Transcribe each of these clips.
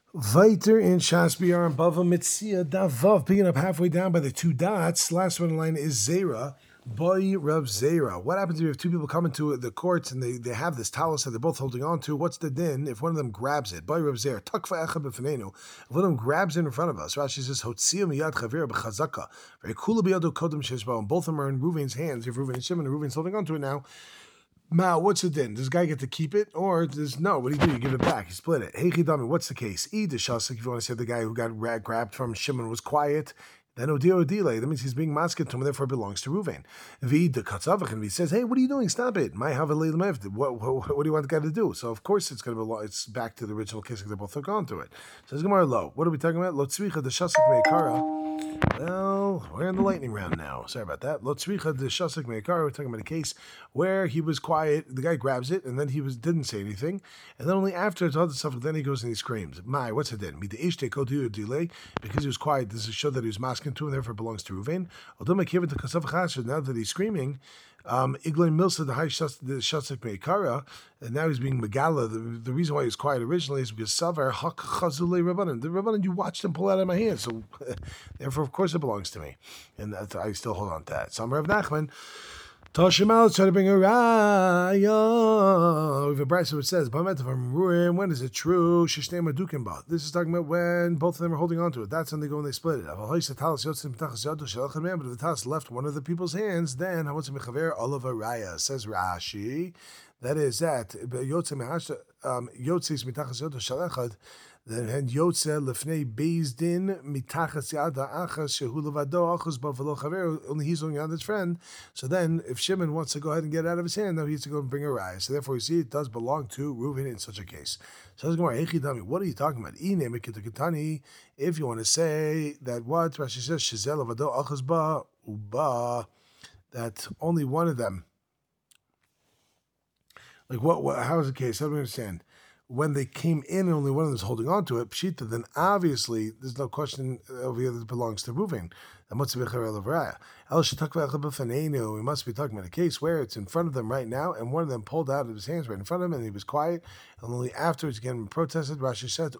Weiter in Shas B'Yar and Bava Mitzia Davav, picking up halfway down by the two dots. Last one in line is Zera. Boy Rav Zera. What happens if you have two people coming to the courts and they have this talus that they're both holding on to? What's the din if one of them grabs it? Boy Rav Zera. Takfa Echad B'Fanenu. If one of them grabs it in front of us, Rashi says, Hotzia Miyad Chavira B'Chazaka. Very cool B'Yado Kodem Sheshba. And both of them are in Ruvain's hands. You have Ruvain and Shimon, and Ruvain's holding on to it now. Mal, what's the din? Does this guy get to keep it, or does no? What do you do? You give it back. You split it. Hey, Chidami, what's the case? Either Shasik, if you want to say the guy who got grabbed from Shimon was quiet, then Odio Odile. That means he's being masket to him, and therefore belongs to Ruvain. Vid the Katzavach, and he says, "Hey, what are you doing? Stop it! My have a what do you want the guy to do?" So of course it's going to be it's back to the original kissing. They both hook onto it. Says Gemara Lo. What are we talking about? Lo tzvicha the Shasik meikara. Well, we're in the lightning round now. Sorry about that. Lo tzricha de shasik meikar. We're talking about a case where he was quiet. The guy grabs it, and then he didn't say anything. And then only after it's all the stuff, then he goes and he screams. My, what's it then? Delay because he was quiet. Does it show that he was masking to, and therefore belongs to Ruvain? Now that he's screaming, Iglay Milsa the high shasik meikara, and now he's being megala. The reason why he's quiet originally is because Savar hak chazule rabbanan. The rabbanan you watched him pull out of my hand, so therefore of course it belongs to me, and I still hold on to that. So I'm Rav Nachman. Toshimal try to bring a raya. We have a brayso which says, when is it true? This is talking about when both of them are holding on to it. That's when they go and they split it. But if the talis left one of the people's hands, then raya, says Rashi. That is that then Yotze lefnei Bezdin mitachas yada achas shehu levado achas bavalo chaver. Only he's only on his friend. So then, if Shimon wants to go ahead and get it out of his hand, now he has to go and bring a raya. So therefore, you see, it does belong to Reuven in such a case. So I was going, what are you talking about? If you want to say that what Rashi says, shizel levado achas ba uba, that only one of them. Like what? How is the case? I don't understand. When they came in and only one of them is holding on to it, pshita, then obviously there's no question over here that it belongs to Reuven. We must be talking about a case where it's in front of them right now, and one of them pulled out of his hands right in front of him, and he was quiet, and only afterwards again protested. Rashi said,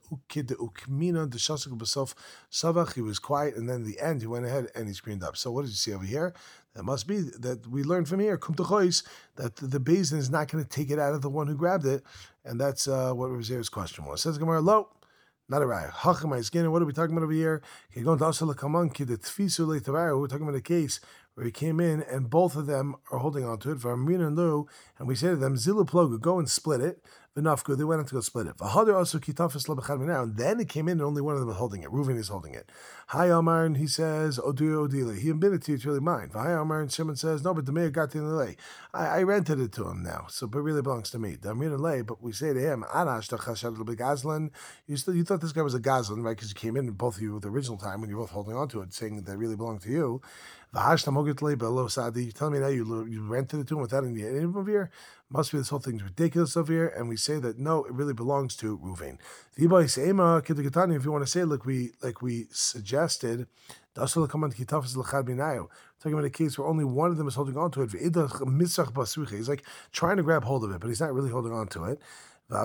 he was quiet, and then in the end he went ahead and he screamed up. So what did you see over here? That must be that we learned from here, that the Beis Din is not going to take it out of the one who grabbed it, and that's what Ravzer's question was. Says Gemara, lo, not a raya. Hachamai skin. What are we talking about over here? We're talking about a case where he came in and both of them are holding on to it. V'amrin and Lu, and we say to them, Zilu plogu, go and split it. V'nafku, they went out to go split it. V'hader also kitafis lebechad minah, and then it came in and only one of them was holding it. Reuven is holding it. Hi Amar, and he says, Odu Odile. He admitted to you, it's really mine. Hi Amar, and Shimon says, no, but the mayor got in the lay. I rented it to him now, so but it really belongs to me. Damir and lay, but we say to him, Anash tachashad lebegazlan. You thought this guy was a gazlan, right? Because you came in, both of you, the original time when you were both holding on to it, saying that it really belonged to you. You tell me now you rented it to him without any name over here? Must be this whole thing's ridiculous over here, and we say that no, it really belongs to Reuven. If you want to say like we suggested, talking about a case where only one of them is holding on to it. He's like trying to grab hold of it, but he's not really holding on to it. And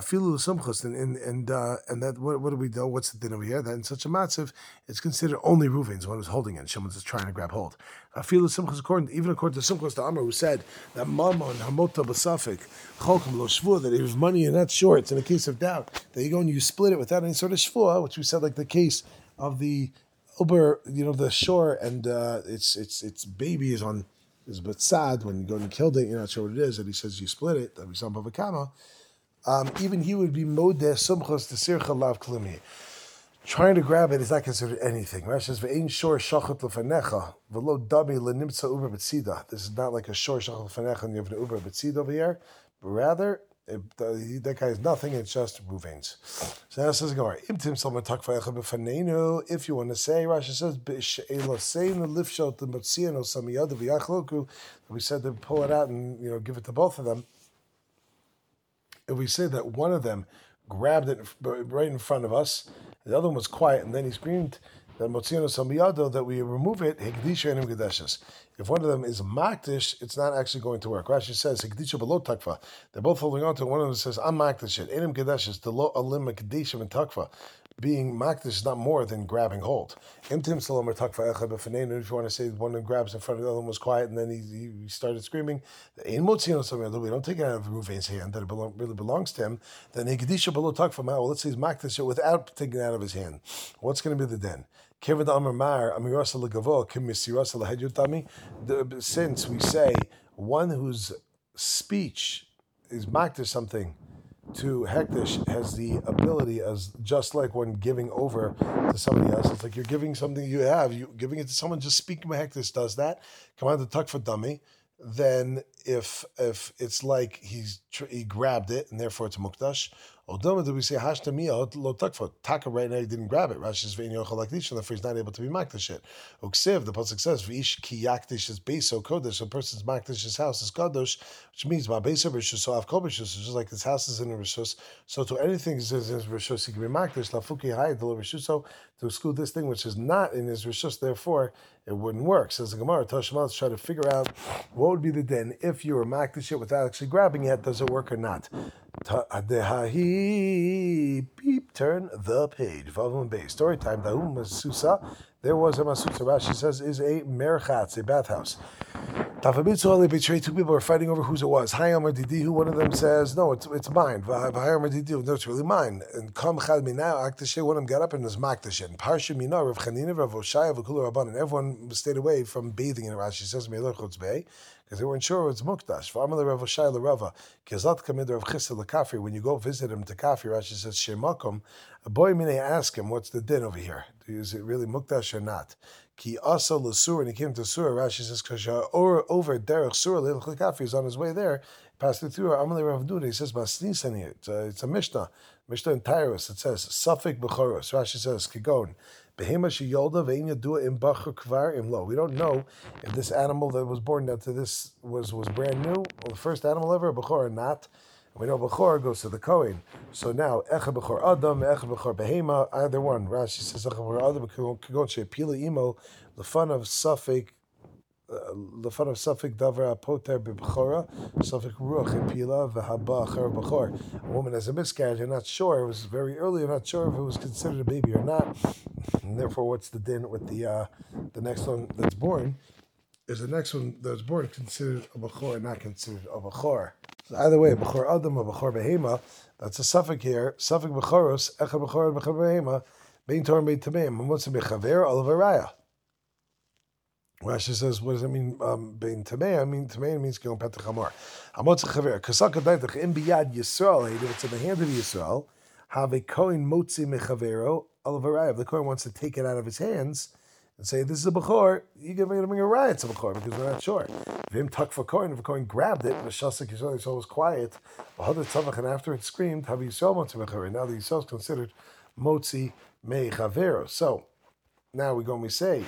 that what do we do? What's the din over here? That in such a matzav, it's considered only Reuven's one who's holding it. Someone's just trying to grab hold. Even according to Simchas the Amar, who said that Mammon Hamota Basafik Cholkum Lo Shvua, that it was money and not shorts. In a case of doubt, that you go and you split it without any sort of shvua, which we said like the case of the Uber, the shore, and its baby is a bit sad when you go and killed it. You're not sure what it is, and he says you split it. That we saw Bava Kama. Even he would be modeh sumchos to sircha lav klimi. Trying to grab it is not considered anything. Rashi says ve'ein shor shachat lefanecha v'lo dami lenimtza uber b'tzida. This is not like a shor shachat lefanecha and you have an uber b'tzida over here, but rather that guy is nothing. It's just Reuven's. So that says Gemara. Imtim salman takvayecha b'fanenu. If you want to say, Rashi says b'she'elasein lifshot l'motziano samiyad v'yachloku. We said to pull it out and give it to both of them. If we say that one of them grabbed it right in front of us, the other one was quiet, and then he screamed that Motzino Samiyado, that we remove it, Hekdisha and Hekdeshes. If one of them is Makdish, it's not actually going to work. Rashi says, Hekdisha below Takfa. They're both holding on to it. One of them says, I'm Makdish it. Enim Kedeshes, the lo alim Hekdisha and Takfa. being makdish is not more than grabbing hold. If you want to say one who grabs in front of the other one was quiet and then he started screaming, we don't take it out of Reuven's hand that it really belongs to him. Then let's say he's makdish it without taking it out of his hand. What's going to be the den? Since we say one whose speech is makdish something to hektish has the ability as just like when giving over to somebody else. It's like you're giving something you have, you giving it to someone. Just speaking by hektish does that. Come on, the tuck for dummy. Then if it's like he grabbed it and therefore it's mukdash. Odoma, do we say hashtamiya lo takfa? Taka right now he didn't grab it. Rashi's vein yochel like this, and therefore he's not able to be makdash it. Uksiv, the pasuk says v'ish ki yakdish is beso kodesh. A person's makdash his house is kadosh, which means ma beso rishus so av kol rishus. Just like his house is in a rishus, so to anything is in his rishus he can be makdash. Lafuki hayed the rishuso to exclude this thing which is not in his rishus, therefore it wouldn't work. Says the Gemara, Tashma, let's try to figure out what would be the din if you were makdash it without actually grabbing it. Does it work or not? Beep, turn the page. Story time. There was a masusa. Rashi says is a merchatz, a bathhouse. Two people were fighting over whose it was. Hayamar Didihu, one of them says, no, it's mine. Hayamar Didihu, no, it's really mine. And Kam Chad Mina, Aktashe, one of them got up and was Maktashe. And Parsha Mina, Rav Chanina, Rav Oshaya, Vakulu Rabban, and everyone stayed away from bathing in Rashi says, Meilach Chutzbei, because they weren't sure it was Mukdash. V'amal Rav Oshaya L'Rava, Kizat Kamid Rav Chisa L'Kafri, when you go visit him to Kafri, Rashi says, Shemakom, a boy Mine ask him, what's the din over here? Is it really Mukdash or not? Ki asa l'sur, and he came to Surah. Rashi says, or over derech Surah, Leilach L'Kafri is on his way there, passed it through. Amalei Rav Duda, he says, Basnisan here. It's a Mishnah in Tyrus. It says, Safik B'choros. Rashi says, Kigon, Behema sheyolda ve'in yadua im bachur kvar im lo. We don't know if this animal that was born after this was brand new, or the first animal ever, Bechor or not. We know Bechor goes to the Kohen. So now, Echa Bechor Adam, Echa Bechor Behema, either one. Rashi says, Echa Bechor Adam, Kagon Shepila Imo, the fun of Safik Davar Apoter B'Bechora, Safik Ruach Epila V'Haba Achar Bechor. A woman has a miscarriage, you're not sure, it was very early, you're not sure if it was considered a baby or not. And therefore, what's the din with the next one that's born? Is the next one that's born considered a Bechor, not considered a Bechor? So either way, Bechor Adam or Bechor Behema, that's a suffix here. Suffix Bechoros, Echa Bechor and Bechor Behema, Bein Torah Bein Tameim. And what's a Bechaver? Olav Araya. Rashi says, what does it mean? Bein Tameim. I mean, Tameim means Gilon Petach Hamor. Hamotz Chaver. Kasaka Daitach in Biyad Yisrael. If it's in the hand of Yisrael, have a Kohen Motzi Mechavero Olav Araya. If the Kohen wants to take it out of his hands and say, this is a Bechor, you're going to bring a riot to Bechor because we're not sure. If him tuck for Kohen, if a Kohen grabbed it, the Shasik Yisrael, Yisrael was quiet, and after it screamed, Have Yisrael Motzi Mechavero. Now the Yisrael is considered Motzi Mechavero. So now we go and we say,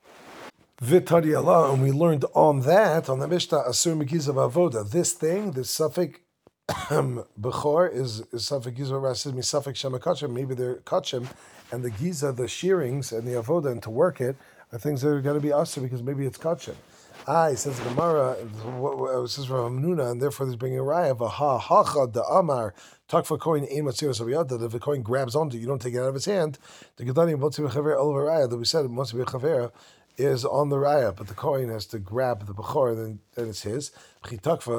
Vitadi Allah, and we learned on that, on the Mishnah, Asur Megizav Avoda. This thing, this suffix, Bechor, is suffix Gizav Rasid, me suffix Shemakachim, maybe they're Kachim, and the Giza, the shearings, and the Avoda, and to work it, are things that are going to be Asur, because maybe it's Kachim. It says Gemara, it says from Hamnuna, and therefore there's bringing a raya of a ha the Amar, talk for coin, aim at serious that if the coin grabs onto you, don't take it out of his hand. The Gedani, Motzi Bechaver, Olav Raya, that we said, Motzi Bechaver, is on the raya, but the Kohen has to grab the Bechor, then it's his. But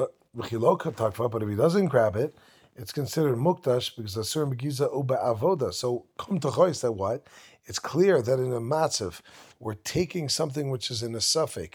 if he doesn't grab it, it's considered mukdash because Asur Megiza Uba Avoda. So come to choice that what? It's clear that in a matzav, we're taking something which is in a suffix,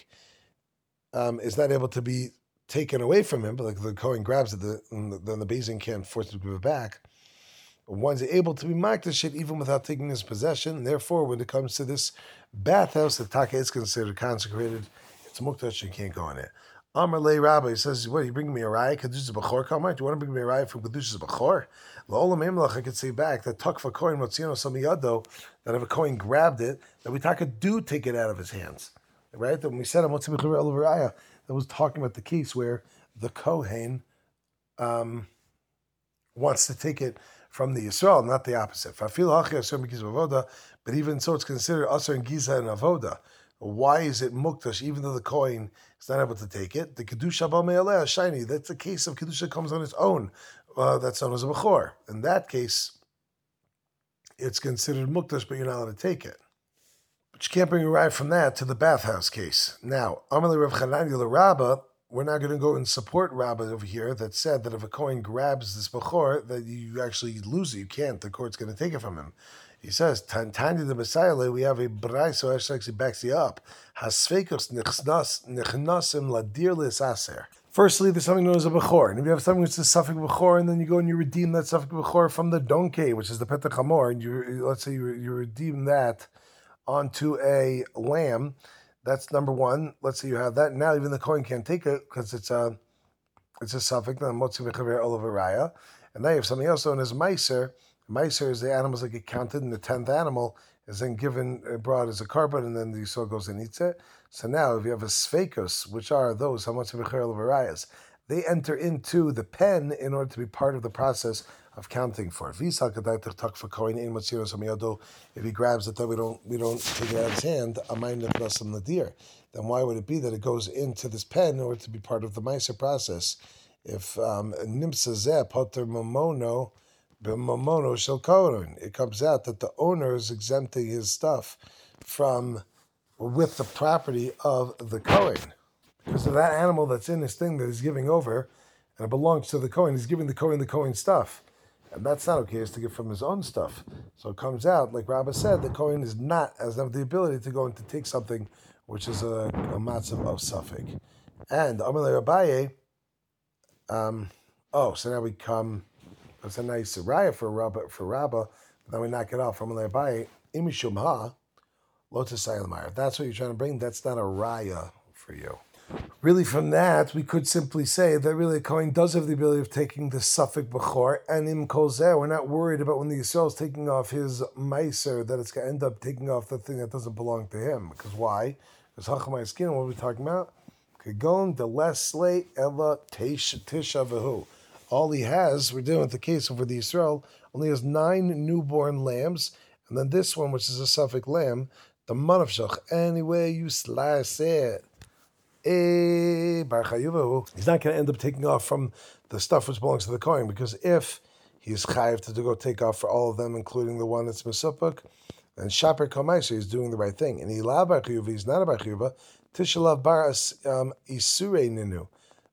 is not able to be taken away from him, but like the Kohen grabs it, then the Bezin can't force him to give it back. One's able to be makdash it even without taking his possession. And therefore, when it comes to this bathhouse, the taka is considered consecrated. It's mukdash, you can't go in it. Amar lei Rabbi says, "What, you bring me a raya? Kedushas b'chor kamar? Do you want to bring me a raya from kedushas b'chor?" La'olam emlach, I could say back that takfa kohen motziano samiyado, that if a kohen grabbed it, that we taka do take it out of his hands, right? That when we said motzi b'chor olav raya, that was talking about the case where the kohen wants to take it from the Yisrael, not the opposite. But even so, it's considered Asur and Giza and Avoda. Why is it Mukdash, even though the Kohen is not able to take it? The Kedusha Ba Me'aleh Shiny, that's the case of Kedusha comes on its own. That's known as a Bechor. In that case, it's considered mukdash, but you're not allowed to take it. But you can't bring a ride from that to the bathhouse case. Now, Amalei Rav Chananya Rabba, we're not going to go and support Rabba over here that said that if a Kohen grabs this Bechor, that you actually lose it. You can't. The court's going to take it from him. He says, Tanya the Messiah, we have a Braiso actually backs you up. Hasfekos nichnasim ladir lisaser. Firstly, there's something known as a Bechor. And if you have something which is a Safek Bechor, and then you go and you redeem that Safek Bechor from the donkey, which is the Petach Hamor, and let's say you redeem that onto a lamb, that's number one. Let's say you have that. Now even the Kohen can't take it because it's a suffix, the Motzi V'chaver Olav Araya. And now you have something else known as Meiser. Meiser is the animals that get counted, and the 10th animal is then brought as a carbon, and then the Yisrael goes and eats it. So now if you have a Sfekos, which are those Motzi V'chaver Olav Arayas, they enter into the pen in order to be part of the process of counting for it. If he grabs it, then we don't take it out of his hand. Then why would it be that it goes into this pen in order to be part of the Meiser process? If Nimsa Potter Momono B'Momono Shel Kohen, it comes out that the owner is exempting his stuff with the property of the Kohen. Because of that animal that's in his thing that he's giving over, and it belongs to the Kohen, he's giving the Kohen stuff. And that's not okay, it's to give from his own stuff. So it comes out, like Rabbah said, the Kohen has not the ability to go and to take something which is a matzav of Safek. And Amalei Abaye, so now we come, that's a nice raya for Rabbah, but then we knock it off. Amalei Abaye, Imishum Ha, Lotus Aylamar. If that's what you're trying to bring, that's not a raya for you. Really, from that, we could simply say that really a Kohen does have the ability of taking the Safek Bechor, and in Kol Zeh, we're not worried about when the Yisrael is taking off his Meiser, that it's going to end up taking off the thing that doesn't belong to him. Because why? Because Hachamai Skin, what are we talking about? Kegon de Lesle Ella Tisha Vehu. All he has, we're dealing with the case over the Yisrael, only has 9 newborn lambs, and then this one, which is a Safek lamb, the Manavshach, any way you slice it, he's not going to end up taking off from the stuff which belongs to the Kohen, because if he's chayiv to go take off for all of them, including the one that's mesupuk, then Shaper Kamaiser is doing the right thing. And he's not a bar chiyuva, Tishalav bar isure ninu.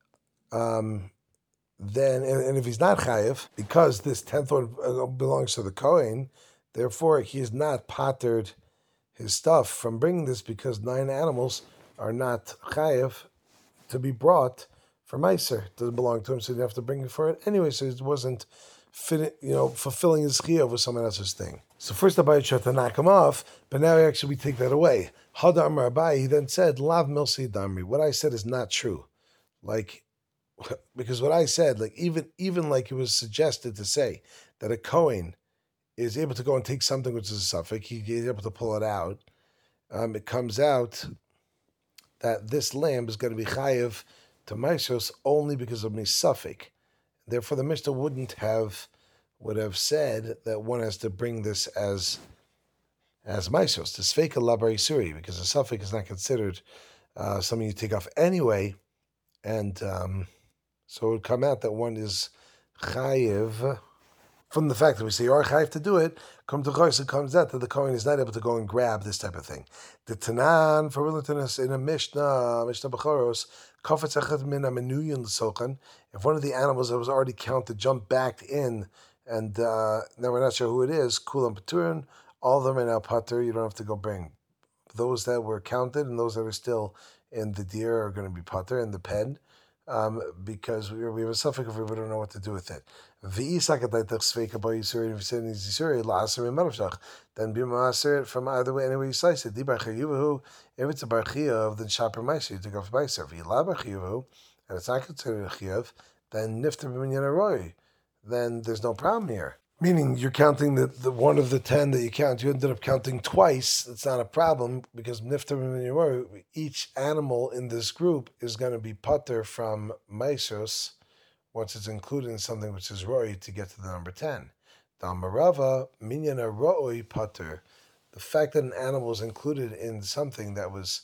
Then, and if he's not chayiv, because this 10th one belongs to the Kohen, therefore he is not pattered his stuff from bringing this, because 9 animals are not chayiv to be brought for Meiser. It doesn't belong to him, so you have to bring it for it anyway. So it wasn't fulfilling his chiyuv with someone else's thing. So first Abaye tried to knock him off, but now we take that away. Hada Amar Abaye, he then said, Lav Milsi Damri. What I said is not true. Because what I said, even like it was suggested to say that a Kohen is able to go and take something which is a suffix, he's able to pull it out. It comes out that this lamb is going to be chayiv to Meisos only because of misafik. Therefore, the Mishnah would have said that one has to bring this as Meisos, to Sveika Labar Isuri, because a suffix is not considered something you take off anyway, and so it would come out that one is chayiv. From the fact that we say you are chayiv to do it, it comes out that the Kohen is not able to go and grab this type of thing. The Tanan, for relatedness in a Mishnah Bechoros, Kafetz Echad Min HaMenuyin L'Sochan, if one of the animals that was already counted jumped back in, and now we're not sure who it is, Kulam Paturin, all of them are now patur, you don't have to go bring. Those that were counted and those that are still in the deer are going to be patur in the pen, because we have a suffix if we don't know what to do with it. Then be maaser from either way, any way you slice it. If it's a bar chiyuv, then shaper meiser, you take off meiser. And it's not considered a chiyuv, then nifter b'minyan aroi. Then there's no problem here. Meaning you're counting the one of the 10 that you count, you ended up counting twice. It's not a problem, because nifter b'minyan aroi, each animal in this group is going to be pater from meisos once it's included in something which is roi to get to the number 10. The Amarava, minyan roi pater. The fact that an animal is included in something that was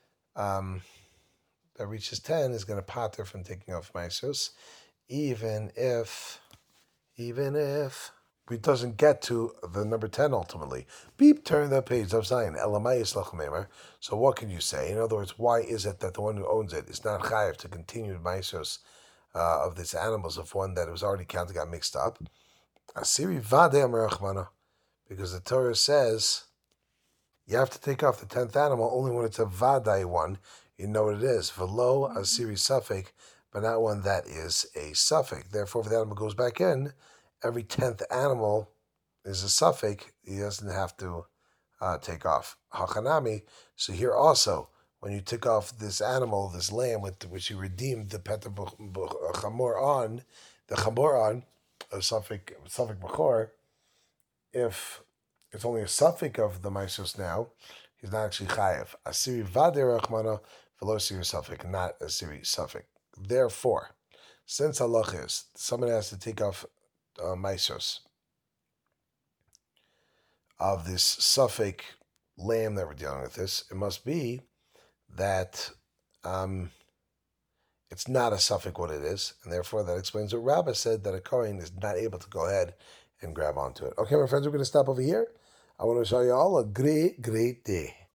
that reaches 10 is going to pater from taking off meisos, even if it doesn't get to the number 10 ultimately. Beep, turn the page of Zion. Elamayis lachmemer. So what can you say? In other words, why is it that the one who owns it is not chayiv to continue maisos of these animals if one that was already counted got mixed up? Asiri vadeh merachmana. Because the Torah says you have to take off the 10th animal only when it's a vadai one. You know what it is. Velo asiri suffix, but not one that is a suffix. Therefore, if the animal goes back in, every 10th animal is a suffix. He doesn't have to take off. Hachanami. So here also, when you took off this animal, this lamb, with which you redeemed the peta chamor on, the chamor on, a suffix b'chor, if it's only a suffix of the maisos now, he's not actually chayev. Asiri vader rachmana v'lo asiri suffix, not asiri suffix. Therefore, since halach is someone has to take off maisos of this suffix lamb that we're dealing with this, it must be that it's not a suffix what it is, and therefore that explains what Rabbah said, that a Kohen is not able to go ahead and grab onto it. Okay, my friends, we're going to stop over here. I want to show you all a great day.